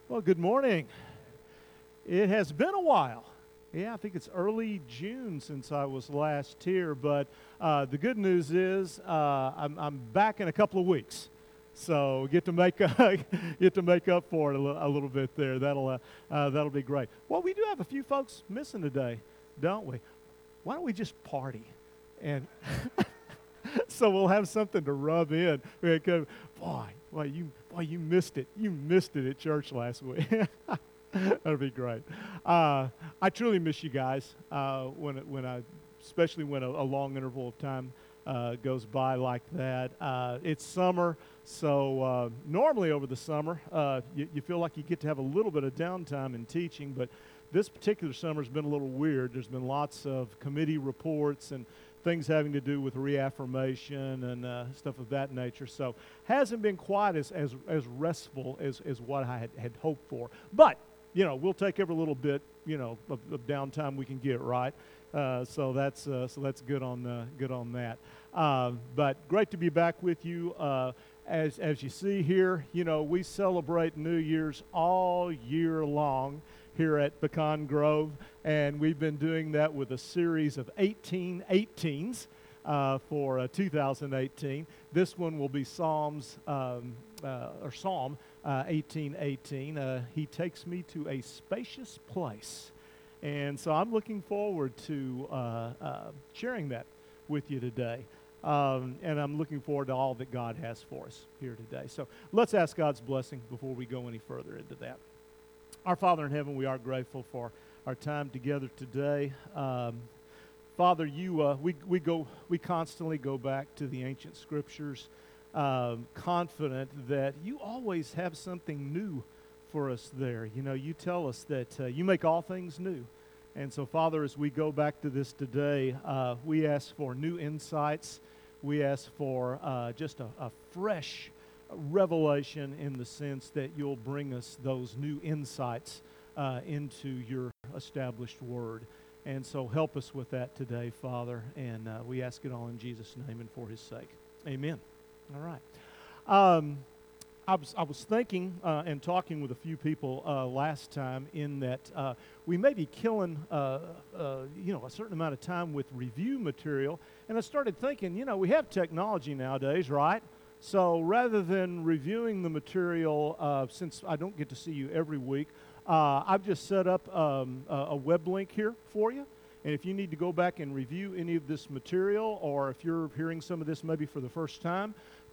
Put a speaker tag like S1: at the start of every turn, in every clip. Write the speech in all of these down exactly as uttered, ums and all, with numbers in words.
S1: Well, good morning. It has been a while. Yeah, I think it's early June since I was last here, but uh, the good news is uh, I'm, I'm back in a couple of weeks. So get to make get to make up for it a, li- a little bit there. That'll uh, uh, that'll be great. Well, we do have a few folks missing today, don't we? Why don't we just party, and so we'll have something to rub in. We go, boy, boy, you boy, you missed it. You missed it at church last week. That'd be great. Uh, I truly miss you guys uh, when it, when I, especially when a, a long interval of time uh, goes by like that. Uh, it's summer, so uh, normally over the summer, uh, you, you feel like you get to have a little bit of downtime in teaching, but this particular summer has been a little weird. There's been lots of committee reports and things having to do with reaffirmation and uh, stuff of that nature. So hasn't been quite as as, as restful as, as what I had, had hoped for. But you know, we'll take every little bit, you know, of, of downtime we can get, right? Uh, so that's uh, so that's good on uh, good on that. Uh, but great to be back with you. Uh, as as you see here, you know, we celebrate New Year's all year long here at Pecan Grove, and we've been doing that with a series of eighteen eighteens uh, for uh, two thousand eighteen. This one will be Psalms um, uh, or Psalm. Uh, eighteen eighteen. Uh, he takes me to a spacious place. And so I'm looking forward to uh, uh, sharing that with you today. Um, and I'm looking forward to all that God has for us here today. So let's ask God's blessing before we go any further into that. Our Father in heaven, we are grateful for our time together today. Um, Father, you uh, we we go we constantly go back to the ancient scriptures. Um, confident that you always have something new for us there. You know, you tell us that uh, you make all things new. And so, Father, as we go back to this today, uh, we ask for new insights. We ask for uh, just a, a fresh revelation in the sense that you'll bring us those new insights uh, into your established word. And so help us with that today, Father. And uh, we ask it all in Jesus' name and for his sake. Amen. All right. Um, I was I was thinking uh, and talking with a few people uh, last time in that uh, we may be killing uh, uh, you know a certain amount of time with review material, and I started thinking, you know, we have technology nowadays, right? So rather than reviewing the material, uh, since I don't get to see you every week, uh, I've just set up um, a, a web link here for you. And if you need to go back and review any of this material, or if you're hearing some of this maybe for the first time,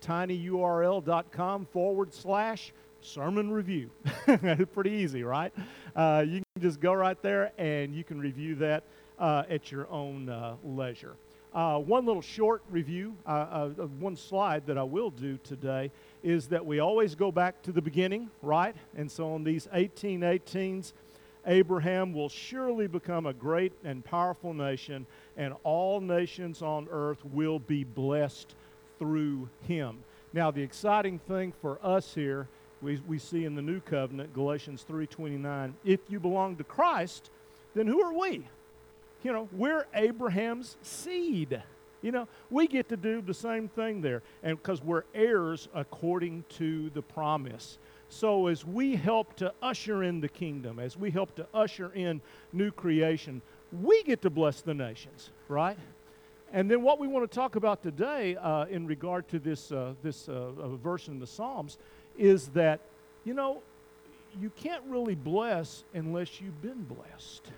S1: tinyurl.com forward slash sermon review. Pretty easy, right? Uh, you can just go right there and you can review that uh, at your own uh, leisure. Uh, one little short review, uh, uh, one slide that I will do today is that we always go back to the beginning, right? And so on these eighteen eighteens, Abraham will surely become a great and powerful nation, and all nations on earth will be blessed through him. Now, the exciting thing for us here, we, we see in the New Covenant, Galatians three twenty-nine, if you belong to Christ, then who are we? You know, we're Abraham's seed. You know, we get to do the same thing there, and because we're heirs according to the promise. So as we help to usher in the kingdom, as we help to usher in new creation, we get to bless the nations, right? And then what we want to talk about today uh, in regard to this, uh, this uh, uh, verse in the Psalms is that, you know, you can't really bless unless you've been blessed.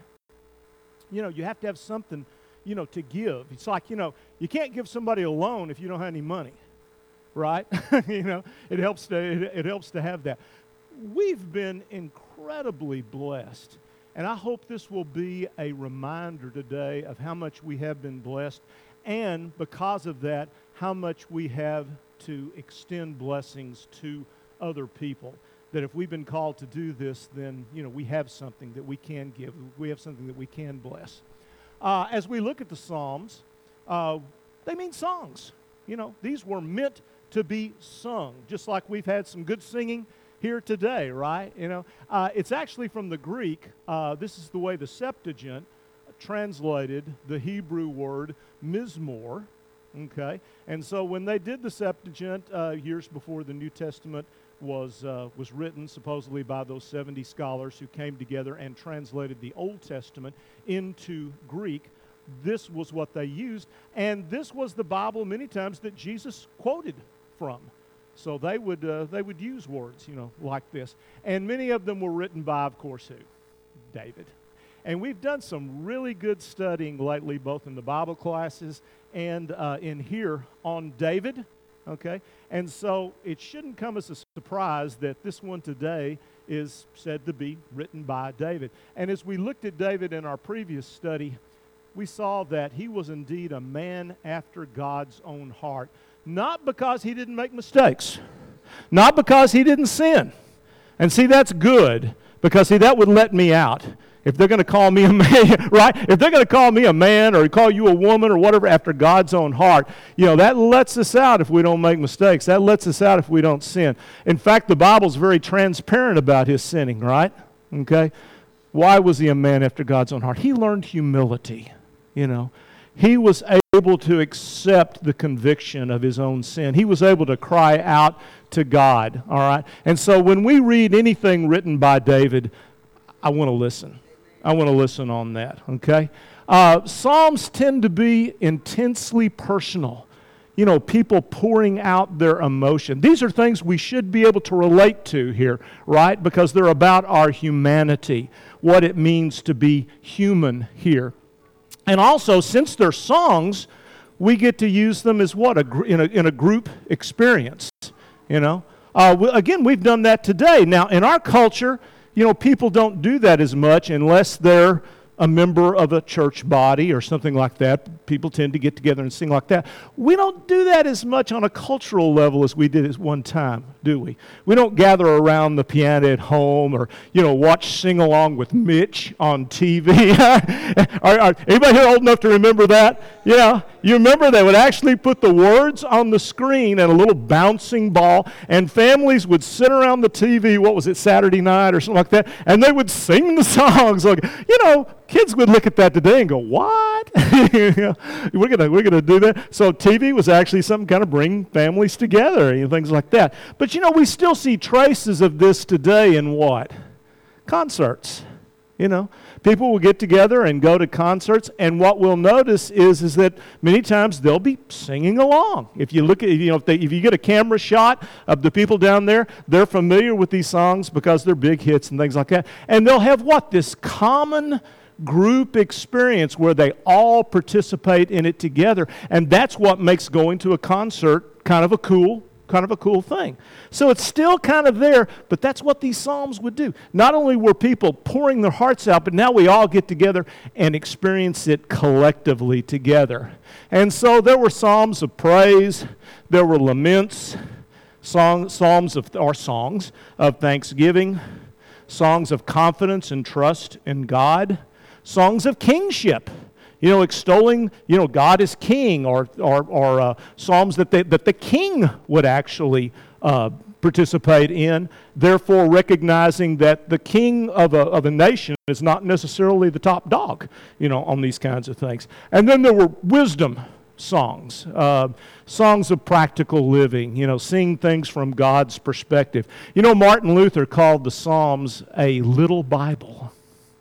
S1: You know, you have to have something, you know, to give. It's like, you know, you can't give somebody a loan if you don't have any money. Right? You know, it helps to it, it helps to have that. We've been incredibly blessed, and I hope this will be a reminder today of how much we have been blessed, and because of that, how much we have to extend blessings to other people. That if we've been called to do this, then, you know, we have something that we can give. We have something that we can bless. Uh, as we look at the Psalms, uh, they mean songs. You know, these were meant to be sung, just like we've had some good singing here today, right? You know, uh, it's actually from the Greek. Uh, this is the way the Septuagint translated the Hebrew word mizmor, okay? And so when they did the Septuagint uh, years before the New Testament was uh, was written supposedly by those seventy scholars who came together and translated the Old Testament into Greek. This was what they used, and this was the Bible many times that Jesus quoted from. So they would uh, they would use words, you know, like this. And many of them were written by, of course, who? David. And we've done some really good studying lately, both in the Bible classes and uh, in here on David. Okay, and so it shouldn't come as a surprise that this one today is said to be written by David. And as we looked at David in our previous study, we saw that he was indeed a man after God's own heart. Not because he didn't make mistakes, not because he didn't sin. And see, that's good, because see, that would let me out. If they're going to call me a man, right? If they're going to call me a man or call you a woman or whatever after God's own heart, you know, that lets us out if we don't make mistakes. That lets us out if we don't sin. In fact, the Bible's very transparent about his sinning, right? Okay? Why was he a man after God's own heart? He learned humility, you know. He was able to accept the conviction of his own sin. He was able to cry out to God, all right? And so when we read anything written by David, I want to listen. I want to listen on that, okay? Uh, Psalms tend to be intensely personal. You know, people pouring out their emotion. These are things we should be able to relate to here, right? Because they're about our humanity, what it means to be human here. And also, since they're songs, we get to use them as what? A gr- in, a, in a group experience, you know? Uh, we, again, we've done that today. Now, in our culture, you know, people don't do that as much unless they're a member of a church body or something like that. People tend to get together and sing like that. We don't do that as much on a cultural level as we did at one time, do we? We don't gather around the piano at home or, you know, watch Sing Along with Mitch on T V. are, are, anybody here old enough to remember that? Yeah. You remember they would actually put the words on the screen and a little bouncing ball, and families would sit around the T V, what was it, Saturday night or something like that, and they would sing the songs. Like, you know, kids would look at that today and go, what? we're gonna we're gonna do that. So T V was actually something kind of bring families together and things like that. But you know, we still see traces of this today in what? Concerts. You know, people will get together and go to concerts, and what we'll notice is is that many times they'll be singing along. If you look at, you know, if, they, if you get a camera shot of the people down there, they're familiar with these songs because they're big hits and things like that. And they'll have what? This common group experience where they all participate in it together, and that's what makes going to a concert kind of a cool kind of a cool thing. So it's still kind of there, but that's what these psalms would do. Not only were people pouring their hearts out, but now we all get together and experience it collectively together. And so there were psalms of praise, there were laments, song, psalms of or songs of thanksgiving, songs of confidence and trust in God, songs of kingship. You know, extolling, you know, God is king, or or, or uh, psalms that, they, that the king would actually uh, participate in, therefore recognizing that the king of a, of a nation is not necessarily the top dog, you know, on these kinds of things. And then there were wisdom songs, uh, songs of practical living, you know, seeing things from God's perspective. You know, Martin Luther called the Psalms a little Bible.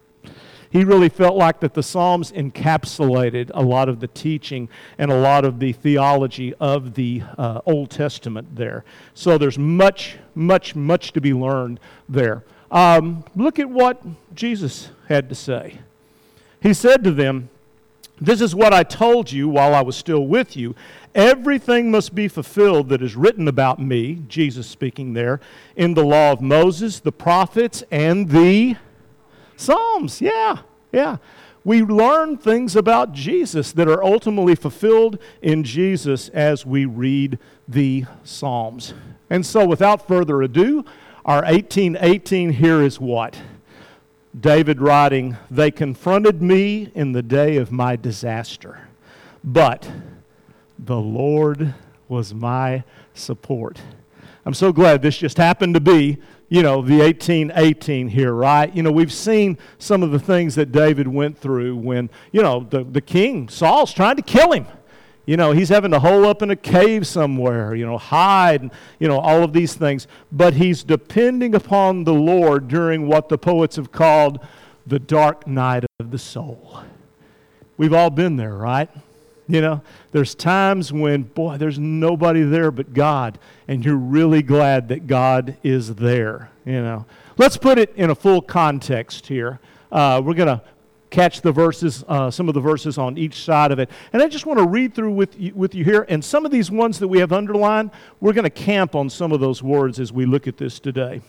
S1: He really felt like that the Psalms encapsulated a lot of the teaching and a lot of the theology of the uh, Old Testament there. So there's much, much, much to be learned there. Um, look at what Jesus had to say. He said to them, "This is what I told you while I was still with you. Everything must be fulfilled that is written about me," Jesus speaking there, "in the law of Moses, the prophets, and the Psalms." Yeah, yeah. We learn things about Jesus that are ultimately fulfilled in Jesus as we read the Psalms. And so without further ado, our eighteen eighteen here is what? David writing, "They confronted me in the day of my disaster, but the Lord was my support." I'm so glad this just happened to be, you know, the eighteen eighteen here, right? You know, we've seen some of the things that David went through when, you know, the, the king, Saul's trying to kill him. You know, he's having to hole up in a cave somewhere, you know, hide, and, you know, all of these things. But he's depending upon the Lord during what the poets have called the dark night of the soul. We've all been there, right? You know, there's times when, boy, there's nobody there but God, and you're really glad that God is there, you know. Let's put it in a full context here. Uh, we're going to catch the verses, uh, some of the verses on each side of it. And I just want to read through with you, with you here. And some of these ones that we have underlined, we're going to camp on some of those words as we look at this today.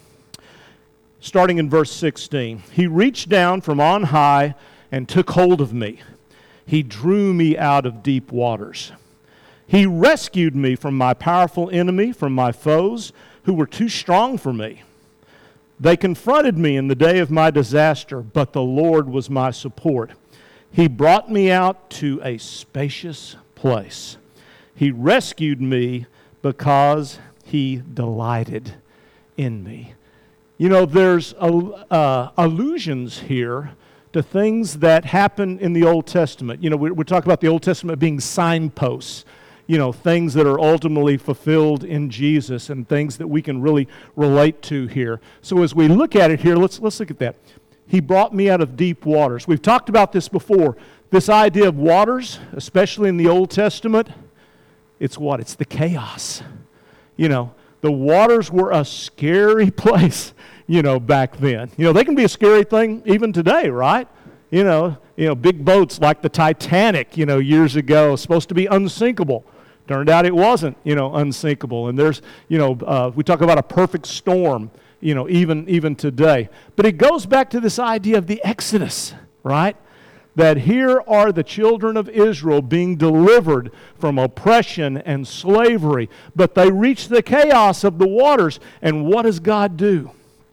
S1: Starting in verse sixteen. He reached down from on high and took hold of me. He drew me out of deep waters. He rescued me from my powerful enemy, from my foes who were too strong for me. They confronted me in the day of my disaster, but the Lord was my support. He brought me out to a spacious place. He rescued me because he delighted in me. You know, there's uh, allusions here to things that happen in the Old Testament. You know, we, we talk about the Old Testament being signposts. You know, things that are ultimately fulfilled in Jesus and things that we can really relate to here. So as we look at it here, let's let's look at that. He brought me out of deep waters. We've talked about this before. This idea of waters, especially in the Old Testament, it's what? It's the chaos. You know, the waters were a scary place, you know, back then. You know, they can be a scary thing even today, right? You know, you know, big boats like the Titanic, you know, years ago, supposed to be unsinkable. Turned out it wasn't, you know, unsinkable. And there's, you know, uh, we talk about a perfect storm, you know, even even today. But it goes back to this idea of the Exodus, right? That here are the children of Israel being delivered from oppression and slavery. But they reach the chaos of the waters. And what does God do?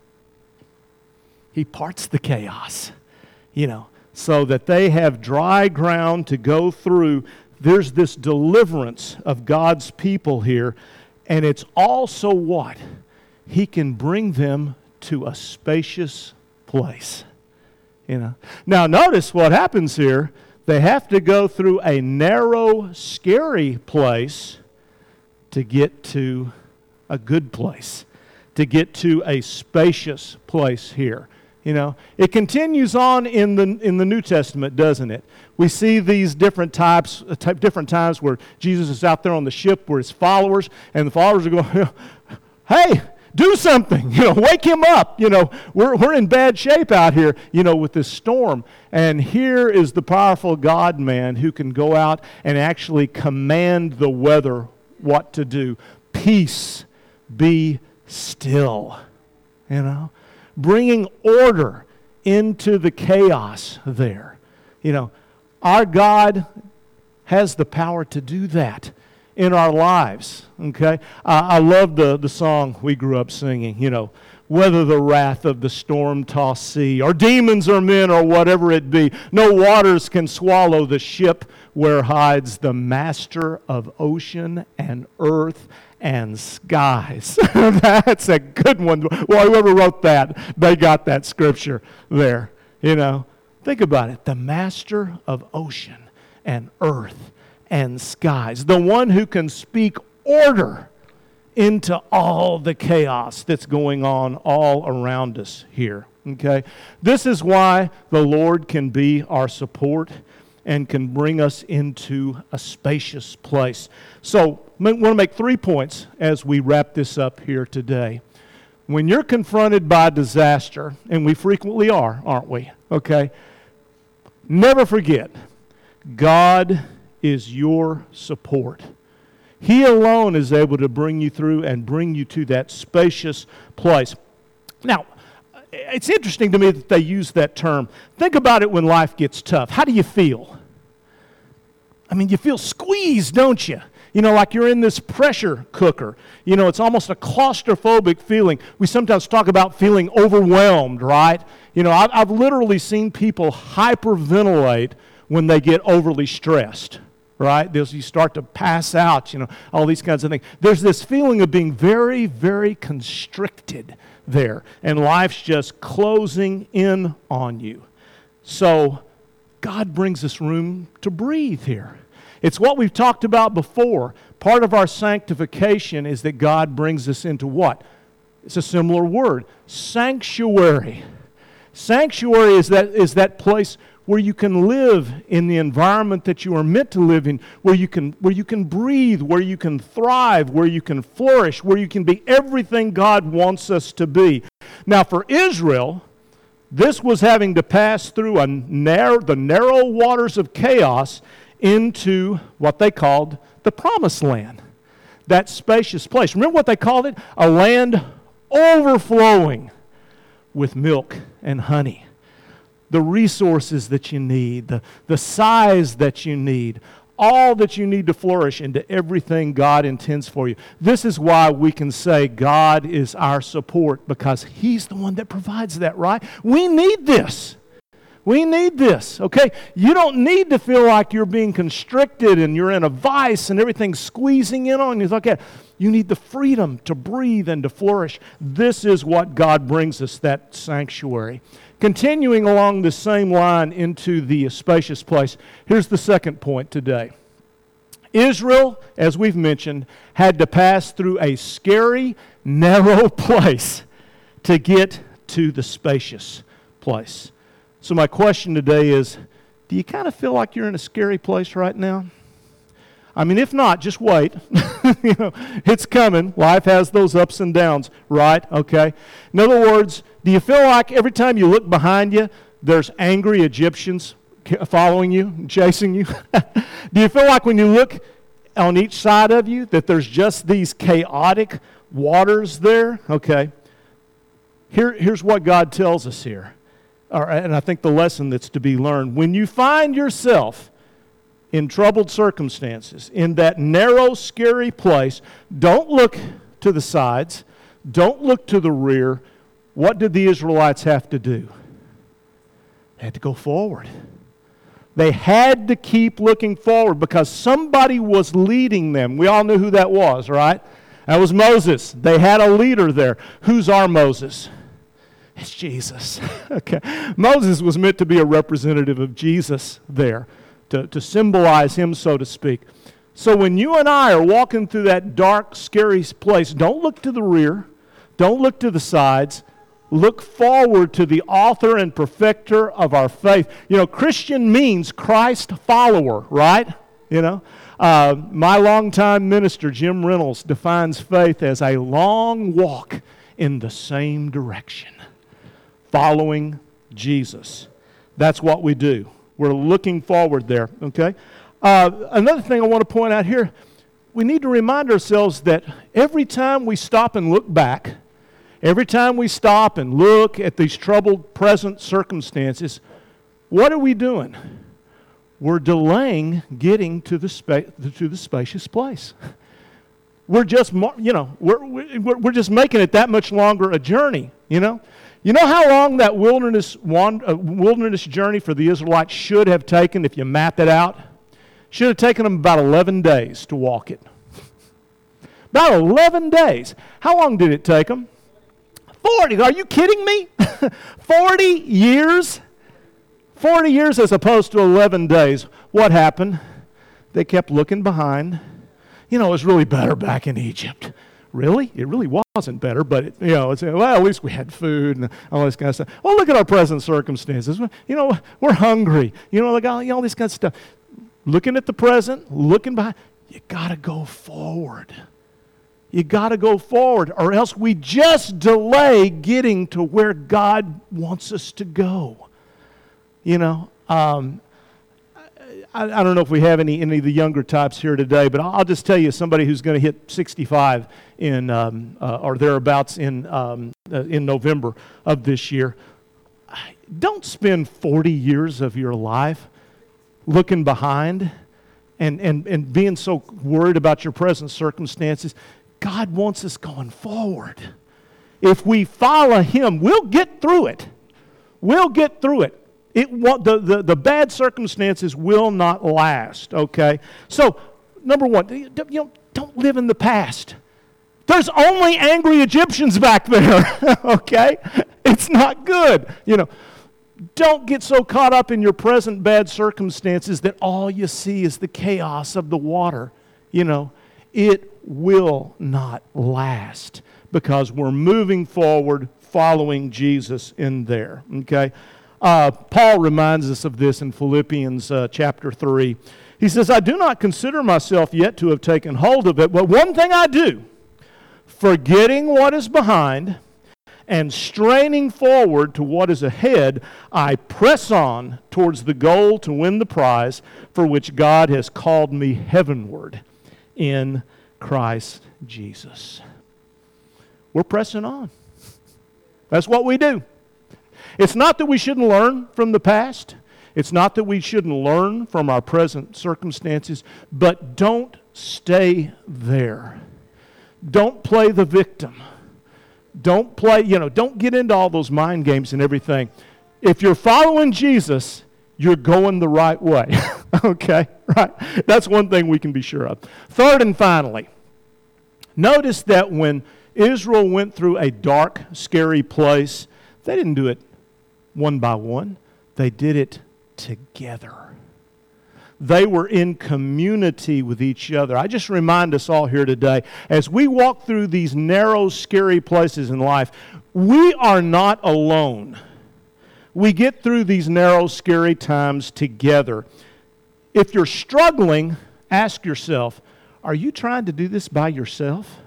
S1: He parts the chaos, you know, so that they have dry ground to go through. There's this deliverance of God's people here, and it's also what? He can bring them to a spacious place. You know. Now notice what happens here. They have to go through a narrow, scary place to get to a good place, to get to a spacious place here. You know, it continues on in the in the New Testament, doesn't it? We see these different types, type, different times where Jesus is out there on the ship where his followers, and the followers are going, "Hey, do something! You know, wake him up! You know, we're we're in bad shape out here. You know, with this storm." And here is the powerful God-man who can go out and actually command the weather what to do. Peace, be still. You know. Bringing order into the chaos there. You know, our God has the power to do that in our lives, okay? Uh, I love the, the song we grew up singing, you know, whether the wrath of the storm-tossed sea, or demons or men, or whatever it be, no waters can swallow the ship where hides the master of ocean and earth and skies. That's a good one. Well, whoever wrote that, they got that scripture there. You know, think about it. The master of ocean and earth and skies. The one who can speak order into all the chaos that's going on all around us here. Okay? This is why the Lord can be our support and can bring us into a spacious place. So, I want to make three points as we wrap this up here today. When you're confronted by disaster, and we frequently are, aren't we? Okay? Never forget, God is your support. He alone is able to bring you through and bring you to that spacious place. Now, it's interesting to me that they use that term. Think about it when life gets tough. How do you feel? I mean, you feel squeezed, don't you? You know, like you're in this pressure cooker. You know, it's almost a claustrophobic feeling. We sometimes talk about feeling overwhelmed, right? You know, I've, I've literally seen people hyperventilate when they get overly stressed, right? There's, you start to pass out, you know, all these kinds of things. There's this feeling of being very, very constricted there, and life's just closing in on you. So God brings us room to breathe here. It's what we've talked about before. Part of our sanctification is that God brings us into what? It's a similar word, sanctuary. Sanctuary is that, is that place where you can live in the environment that you are meant to live in, where you can, where you can breathe, where you can thrive, where you can flourish, where you can be everything God wants us to be. Now for Israel, this was having to pass through a narrow, the narrow waters of chaos into what they called the Promised Land, that spacious place. Remember what they called it? A land overflowing with milk and honey. The resources that you need, the, the size that you need, all that you need to flourish into everything God intends for you. This is why we can say God is our support, because He's the one that provides that, right? We need this. We need this, okay? You don't need to feel like you're being constricted and you're in a vice and everything's squeezing in on you. Okay, you need the freedom to breathe and to flourish. This is what God brings us, that sanctuary. Continuing along the same line into the spacious place, here's the second point today. Israel, as we've mentioned, had to pass through a scary, narrow place to get to the spacious place. So my question today is, do you kind of feel like you're in a scary place right now? I mean, if not, just wait. You know, it's coming. Life has those ups and downs, right? Okay. In other words, do you feel like every time you look behind you, there's angry Egyptians following you, chasing you? Do you feel like when you look on each side of you that there's just these chaotic waters there? Okay. Here, here's what God tells us here. Or, and I think the lesson that's to be learned. When you find yourself in troubled circumstances, in that narrow, scary place, don't look to the sides. Don't look to the rear. What did the Israelites have to do? They had to go forward. They had to keep looking forward because somebody was leading them. We all knew who that was, right? That was Moses. They had a leader there. Who's our Moses? It's Jesus. Okay. Moses was meant to be a representative of Jesus there, to, to symbolize him, so to speak. So when you and I are walking through that dark, scary place, don't look to the rear. Don't look to the sides. Look forward to the author and perfecter of our faith. You know, Christian means Christ follower, right? You know, uh, my longtime minister, Jim Reynolds, defines faith as a long walk in the same direction. Following Jesus. That's what we do. We're looking forward there, okay? Uh, another thing I want to point out here, we need to remind ourselves that every time we stop and look back, every time we stop and look at these troubled present circumstances, what are we doing? We're delaying getting to the spa- to the spacious place. We're just, you know, we're, we're, we're just making it that much longer a journey, you know? You know how long that wilderness wand, uh, wilderness journey for the Israelites should have taken if you map it out? Should have taken them about eleven days to walk it. About eleven days. How long did it take them? forty. Are you kidding me? forty years? forty years as opposed to eleven days. What happened? They kept looking behind. You know, it was really better back in Egypt. Really? It really wasn't better, but, it, you know, it's, well, at least we had food and all this kind of stuff. Well, look at our present circumstances. You know, we're hungry. You know, like all, you know, all this kind of stuff. Looking at the present, looking behind, you got to go forward. You got to go forward, or else we just delay getting to where God wants us to go. You know, um, I, I don't know if we have any, any of the younger types here today, but I'll just tell you, somebody who's going to hit sixty-five in um, uh, or thereabouts in um, uh, in November of this year. Don't spend forty years of your life looking behind and, and, and being so worried about your present circumstances. God wants us going forward. If we follow Him, we'll get through it. We'll get through it. It the, the, the bad circumstances will not last, okay? So, number one, you know, don't live in the past. There's only angry Egyptians back there, okay? It's not good, you know. Don't get so caught up in your present bad circumstances that all you see is the chaos of the water. You know, it will not last because we're moving forward following Jesus in there, okay? Uh, Paul reminds us of this in Philippians uh, chapter three. He says, I do not consider myself yet to have taken hold of it, but one thing I do, forgetting what is behind and straining forward to what is ahead, I press on towards the goal to win the prize for which God has called me heavenward in Christ Jesus. We're pressing on. That's what we do. It's not that we shouldn't learn from the past. It's not that we shouldn't learn from our present circumstances, but don't stay there. Don't play the victim. Don't play, you know, don't get into all those mind games and everything. If you're following Jesus, you're going the right way. Okay? Right? That's one thing we can be sure of. Third and finally, notice that when Israel went through a dark, scary place, they didn't do it one by one. They did it together. They were in community with each other. I just remind us all here today, as we walk through these narrow, scary places in life, we are not alone. We get through these narrow, scary times together. If you're struggling, ask yourself, are you trying to do this by yourself?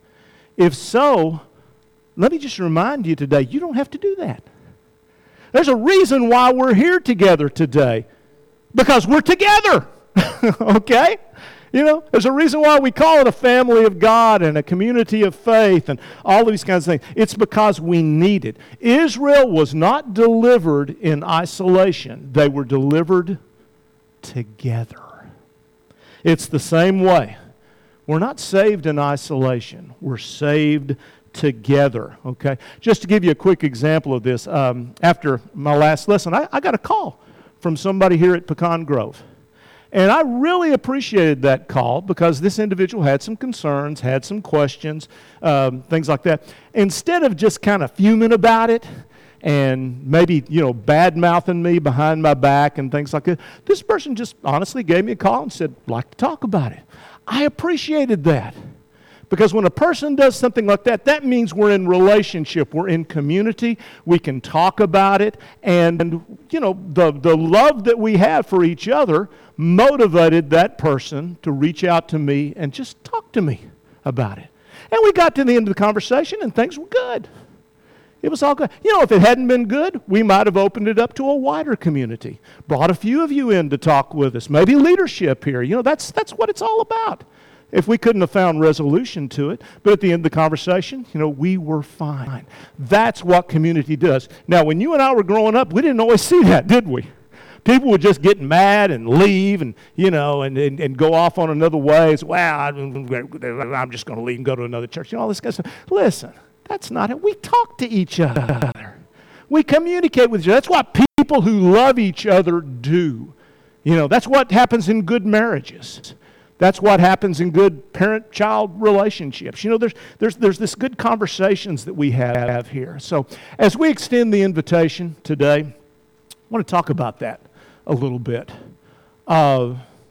S1: If so, let me just remind you today, you don't have to do that. There's a reason why we're here together today. Because we're together. Okay? You know, there's a reason why we call it a family of God and a community of faith and all these kinds of things. It's because we need it. Israel was not delivered in isolation. They were delivered together. It's the same way. We're not saved in isolation. We're saved together, okay? Just to give you a quick example of this, um, after my last lesson, I, I got a call from somebody here at Pecan Grove. And I really appreciated that call because this individual had some concerns, had some questions, um, things like that. Instead of just kind of fuming about it and maybe, you know, bad-mouthing me behind my back and things like that, this person just honestly gave me a call and said, I'd like to talk about it. I appreciated that. Because when a person does something like that, that means we're in relationship, we're in community, we can talk about it, and, you know, the, the love that we have for each other motivated that person to reach out to me and just talk to me about it. And we got to the end of the conversation, and things were good. It was all good. You know, if it hadn't been good, we might have opened it up to a wider community, brought a few of you in to talk with us, maybe leadership here. You know, that's that's what it's all about. If we couldn't have found resolution to it, but at the end of the conversation, you know, we were fine. That's what community does. Now, when you and I were growing up, we didn't always see that, did we? People would just get mad and leave and, you know, and, and, and go off on another way. It's, well, I'm just going to leave and go to another church. You know, all this kind of stuff. Listen, that's not it. We talk to each other. We communicate with each other. That's what people who love each other do. You know, that's what happens in good marriages. That's what happens in good parent-child relationships. You know, there's, there's, there's this good conversations that we have here. So as we extend the invitation today, I want to talk about that a little bit. Uh,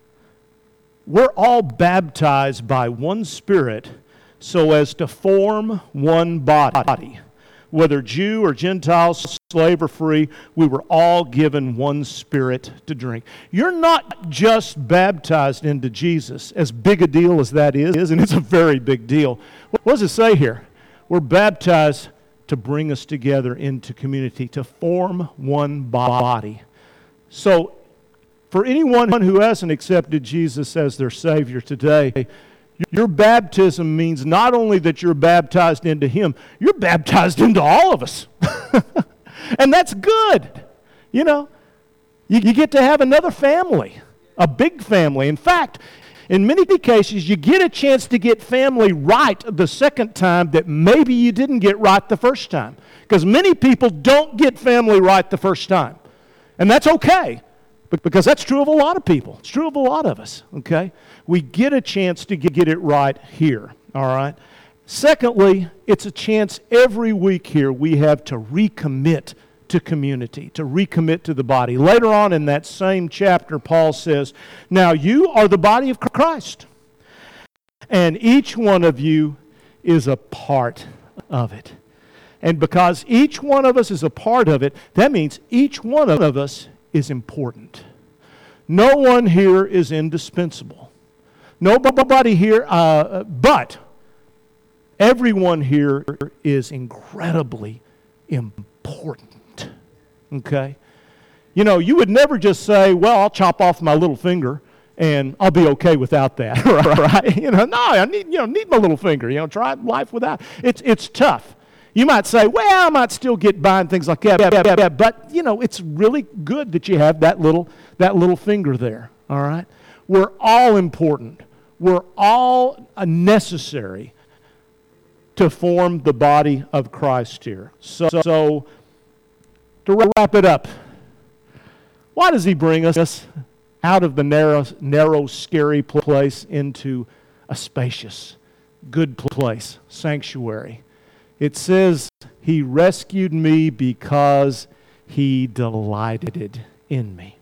S1: we're all baptized by one Spirit so as to form one body. Whether Jew or Gentile, slave or free, we were all given one Spirit to drink. You're not just baptized into Jesus, as big a deal as that is, and it's a very big deal. What does it say here? We're baptized to bring us together into community, to form one body. So, for anyone who hasn't accepted Jesus as their Savior today, your baptism means not only that you're baptized into Him, you're baptized into all of us. And that's good. You know, you, you get to have another family, a big family. In fact, in many cases, you get a chance to get family right the second time that maybe you didn't get right the first time. Because many people don't get family right the first time. And that's okay. Because that's true of a lot of people. It's true of a lot of us, okay? We get a chance to get it right here, all right? Secondly, it's a chance every week here we have to recommit to community, to recommit to the body. Later on in that same chapter, Paul says, now you are the body of Christ, and each one of you is a part of it. And because each one of us is a part of it, that means each one of us is important. No one here is indispensable. Nobody here, uh, but everyone here is incredibly important. Okay? You know, you would never just say, well, I'll chop off my little finger and I'll be okay without that, right? You know, no, I need, you know, need my little finger. You know, try life without. It's it's tough. You might say, well, I might still get by and things like that, but you know, it's really good that you have that little that little finger there. All right, we're all important. We're all necessary to form the body of Christ here. So, so to wrap it up, why does He bring us out of the narrow, narrow, scary place into a spacious, good place, sanctuary? It says, He rescued me because He delighted in me.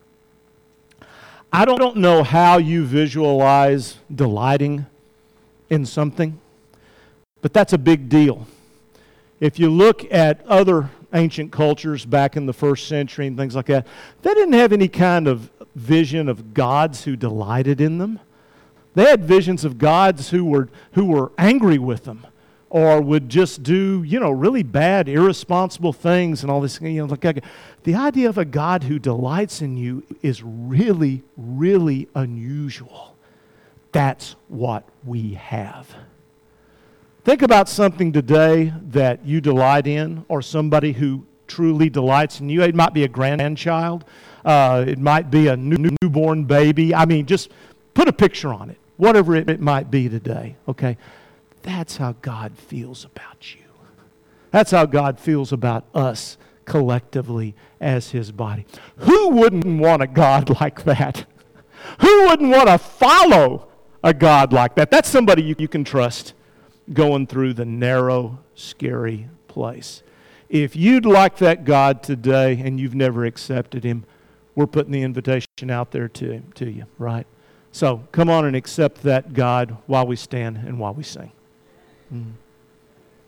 S1: I don't know how you visualize delighting in something, but that's a big deal. If you look at other ancient cultures back in the first century and things like that, they didn't have any kind of vision of gods who delighted in them. They had visions of gods who were who were angry with them, or would just do, you know, really bad, irresponsible things and all this. You know, like the idea of a God who delights in you is really, really unusual. That's what we have. Think about something today that you delight in, or somebody who truly delights in you. It might be a grandchild. Uh, it might be a new, newborn baby. I mean, just put a picture on it, whatever it, it might be today, okay? That's how God feels about you. That's how God feels about us collectively as His body. Who wouldn't want a God like that? Who wouldn't want to follow a God like that? That's somebody you, you can trust going through the narrow, scary place. If you'd like that God today and you've never accepted Him, we're putting the invitation out there to, to you, right? So come on and accept that God while we stand and while we sing. Mm.